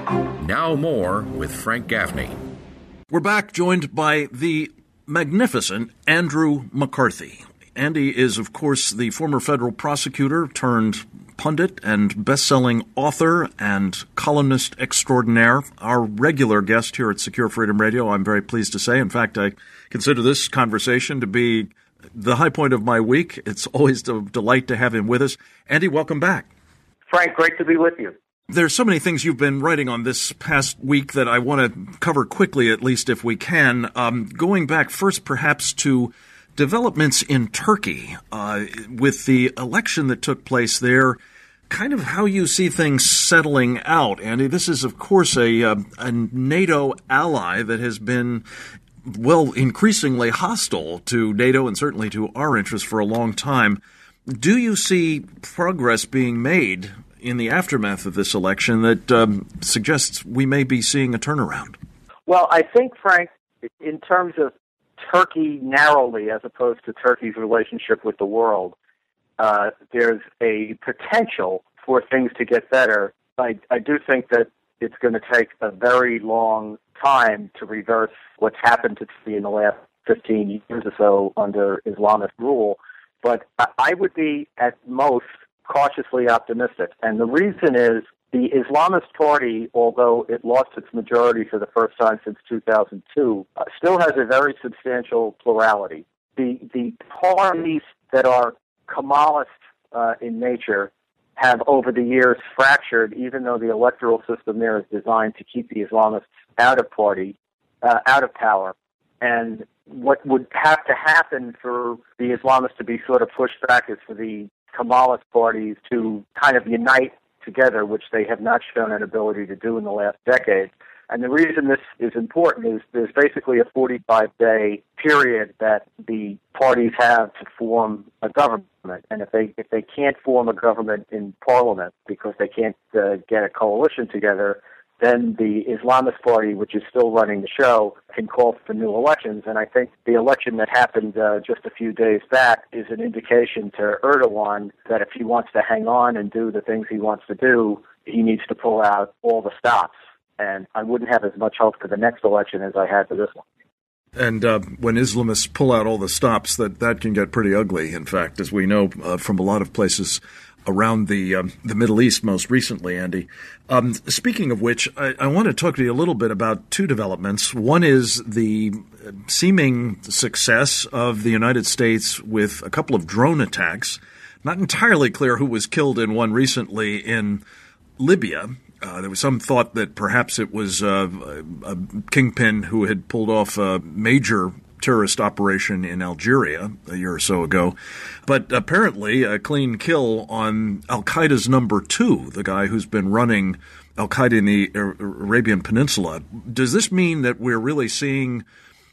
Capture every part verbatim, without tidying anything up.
Now more with Frank Gaffney. We're back, joined by the magnificent Andrew McCarthy. Andy is, of course, the former federal prosecutor turned pundit and best-selling author and columnist extraordinaire, our regular guest here at Secure Freedom Radio, I'm very pleased to say. In fact, I consider this conversation to be the high point of my week. It's always a delight to have him with us. Andy, welcome back. Frank, great to be with you. There's so many things you've been writing on this past week that I want to cover quickly, at least if we can. Um, going back first, perhaps, to developments in Turkey uh, with the election that took place there, kind of how you see things settling out. Andy, this is, of course, a, uh, a NATO ally that has been, well, increasingly hostile to NATO and certainly to our interests for a long time. Do you see progress being made in the aftermath of this election that um, suggests we may be seeing a turnaround? Well, I think, Frank, in terms of Turkey narrowly as opposed to Turkey's relationship with the world, uh, there's a potential for things to get better. I, I do think that it's going to take a very long time to reverse what's happened to Turkey in the last fifteen years or so under Islamist rule, but I would be at most cautiously optimistic. And the reason is the Islamist Party, although it lost its majority for the first time since two thousand two, uh, still has a very substantial plurality. The the parties that are Kemalist uh, in nature have over the years fractured, even though the electoral system there is designed to keep the Islamists out of party, uh, out of power. And what would have to happen for the Islamists to be sort of pushed back is for the Kemalist parties to kind of unite together, which they have not shown an ability to do in the last decade. And the reason this is important is there's basically a forty-five day period that the parties have to form a government. And if they if they can't form a government in parliament because they can't uh, get a coalition together, then the Islamist Party, which is still running the show, can call for new elections. And I think the election that happened uh, just a few days back is an indication to Erdogan that if he wants to hang on and do the things he wants to do, he needs to pull out all the stops. And I wouldn't have as much hope for the next election as I had for this one. And uh, when Islamists pull out all the stops, that, that can get pretty ugly, in fact, as we know uh, from a lot of places around the um, the Middle East most recently, Andy. Um, speaking of which, I, I want to talk to you a little bit about two developments. One is the seeming success of the United States with a couple of drone attacks. Not entirely clear who was killed in one recently in Libya. Uh, there was some thought that perhaps it was uh, a, a kingpin who had pulled off a major terrorist operation in Algeria a year or so ago. But apparently a clean kill on Al-Qaeda's number two, the guy who's been running Al-Qaeda in the Arabian Peninsula. Does this mean that we're really seeing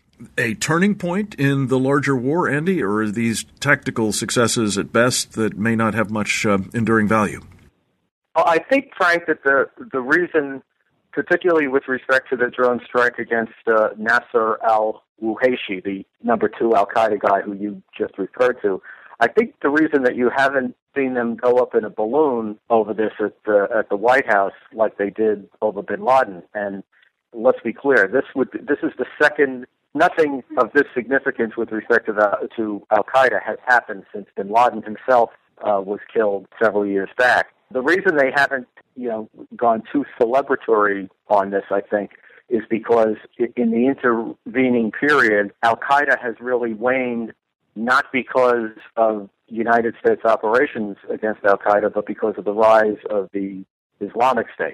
a turning point in the larger war, Andy, or are these tactical successes at best that may not have much uh, enduring value? Well, I think, Frank, that the the reason, particularly with respect to the drone strike against uh, Nasser al-Ruhaishi, the number two al-Qaeda guy who you just referred to, I think the reason that you haven't seen them go up in a balloon over this at the, at the White House like they did over bin Laden, and let's be clear, this would this is the second, nothing of this significance with respect to, the, to al-Qaeda has happened since bin Laden himself uh, was killed several years back. The reason they haven't, you know, gone too celebratory on this, I think, is because in the intervening period, Al-Qaeda has really waned, not because of United States operations against Al-Qaeda, but because of the rise of the Islamic State.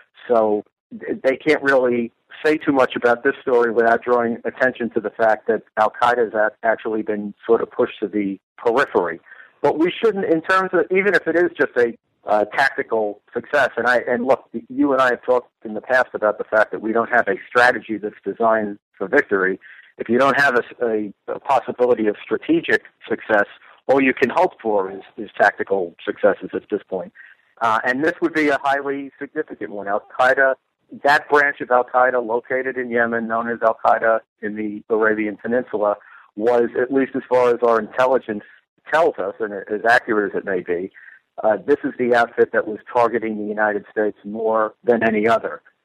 So they can't really say too much about this story without drawing attention to the fact that Al-Qaeda has actually been sort of pushed to the periphery. But we shouldn't, in terms of, even if it is just a Uh, tactical success. And I and look, you and I have talked in the past about the fact that we don't have a strategy that's designed for victory. If you don't have a, a, a possibility of strategic success, all you can hope for is, is tactical successes at this point. Uh, and this would be a highly significant one. Al-Qaeda, that branch of Al-Qaeda located in Yemen, known as Al-Qaeda in the Arabian Peninsula, was, at least as far as our intelligence tells us, and as accurate as it may be, Uh, this is the outfit that was targeting the United States more than any other.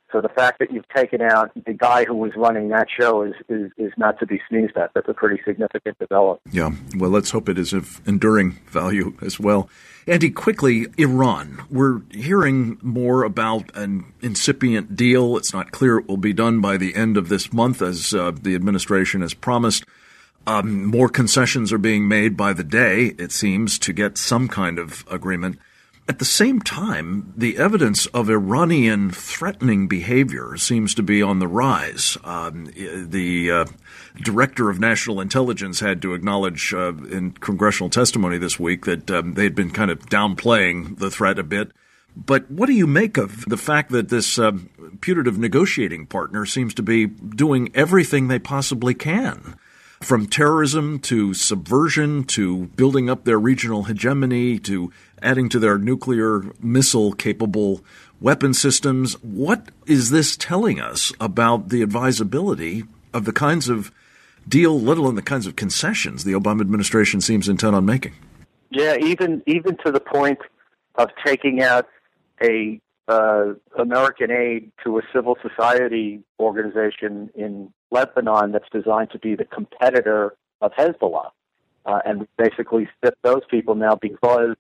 So the fact that you've taken out the guy who was running that show is, is, is not to be sneezed at. That's a pretty significant development. Yeah, well, let's hope it is of enduring value as well. Andy, quickly, Iran. We're hearing more about an incipient deal. It's not clear it will be done by the end of this month, as uh, the administration has promised. Um, more concessions are being made by the day, it seems, to get some kind of agreement. At the same time, the evidence of Iranian threatening behavior seems to be on the rise. Um, the uh, director of national intelligence had to acknowledge uh, in congressional testimony this week that um, they'd been kind of downplaying the threat a bit. But what do you make of the fact that this uh, putative negotiating partner seems to be doing everything they possibly can? From terrorism to subversion to building up their regional hegemony to adding to their nuclear missile-capable weapon systems. What is this telling us about the advisability of the kinds of deal, let alone the kinds of concessions the Obama administration seems intent on making? Yeah, even even to the point of taking out a uh, American aid to a civil society organization in Lebanon that's designed to be the competitor of Hezbollah. Uh, and we basically stiff those people now because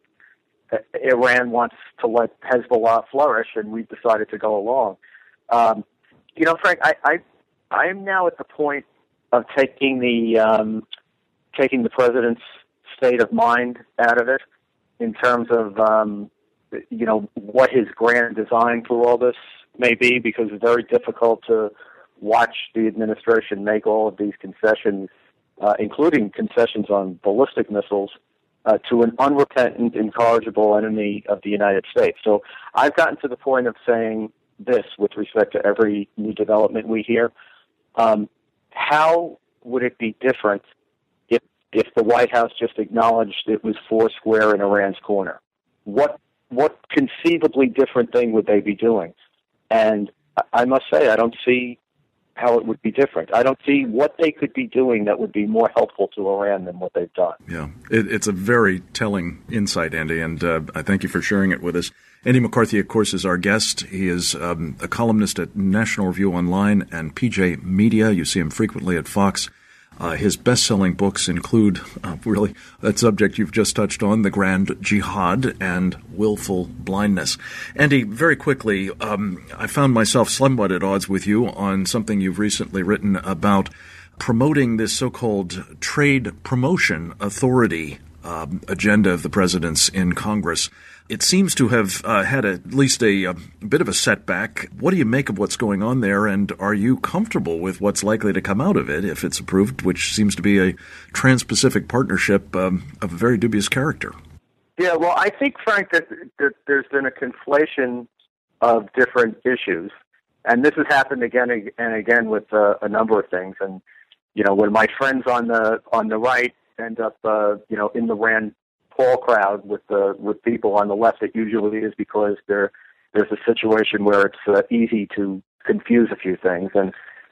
Iran wants to let Hezbollah flourish, and we've decided to go along. Um, you know, Frank, I, I I am now at the point of taking the um, taking the president's state of mind out of it in terms of um, you know what his grand design for all this may be, because it's very difficult to watch the administration make all of these concessions, uh, including concessions on ballistic missiles, uh, to an unrepentant, incorrigible enemy of the United States. So I've gotten to the point of saying this with respect to every new development we hear. Um, how would it be different if if the White House just acknowledged it was four square in Iran's corner? What what conceivably different thing would they be doing? And I must say, I don't see how it would be different. I don't see what they could be doing that would be more helpful to Iran than what they've done. Yeah, it, it's a very telling insight, Andy, and uh, I thank you for sharing it with us. Andy McCarthy, of course, is our guest. He is um, a columnist at National Review Online and P J Media. You see him frequently at Fox. Uh, his best-selling books include, uh, really, that subject you've just touched on, The Grand Jihad and Willful Blindness. Andy, very quickly, um, I found myself somewhat at odds with you on something you've recently written about promoting this so-called trade promotion authority uh, agenda of the president's in Congress. It seems to have uh, had a, at least a, a bit of a setback. What do you make of what's going on there, and are you comfortable with what's likely to come out of it if it's approved, which seems to be a trans-Pacific partnership um, of a very dubious character? Yeah, well, I think, Frank, that, that there's been a conflation of different issues, and this has happened again and again with uh, a number of things. And you know, when my friends on the on the right end up, uh, you know, in the Rand Paul crowd with the with people on the left, it usually is because there there's a situation where it's uh, easy to confuse a few things, and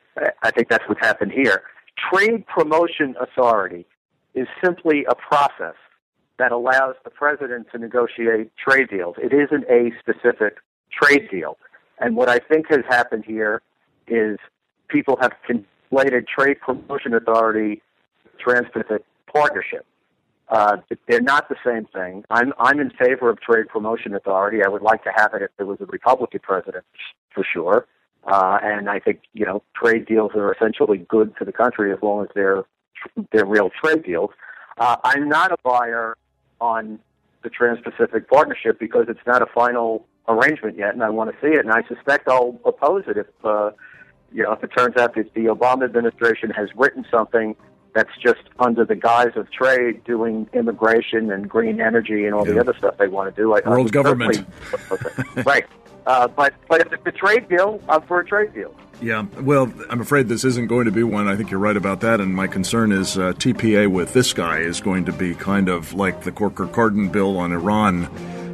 I think that's what's happened here. Trade Promotion Authority is simply a process that allows the president to negotiate trade deals. It isn't a specific trade deal, and what I think has happened here is people have conflated Trade Promotion Authority with Trans-Pacific Partnership. Uh, they're not the same thing. I'm I'm in favor of Trade Promotion Authority. I would like to have it if there was a Republican president, for sure. Uh, and I think you know trade deals are essentially good for the country as long as they're they're real trade deals. Uh, I'm not a buyer on the Trans-Pacific Partnership because it's not a final arrangement yet, and I want to see it. And I suspect I'll oppose it if uh, you know if it turns out that the Obama administration has written something that's just under the guise of trade, doing immigration and green energy and all yeah. the other stuff they want to do. I, World I government. Right. Uh, but, but if it's a trade deal, I'm for a trade deal. Yeah, well, I'm afraid this isn't going to be one. I think you're right about that, and my concern is uh, T P A with this guy is going to be kind of like the Corker-Cardin bill on Iran,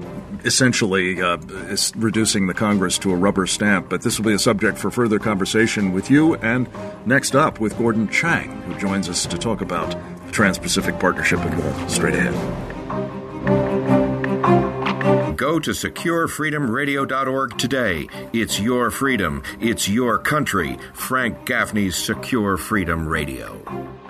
essentially uh, is reducing the Congress to a rubber stamp. But this will be a subject for further conversation with you, and next up with Gordon Chang, who joins us to talk about the Trans-Pacific Partnership and more straight ahead. Go to secure freedom radio dot org today. It's your freedom. It's your country. Frank Gaffney's Secure Freedom Radio.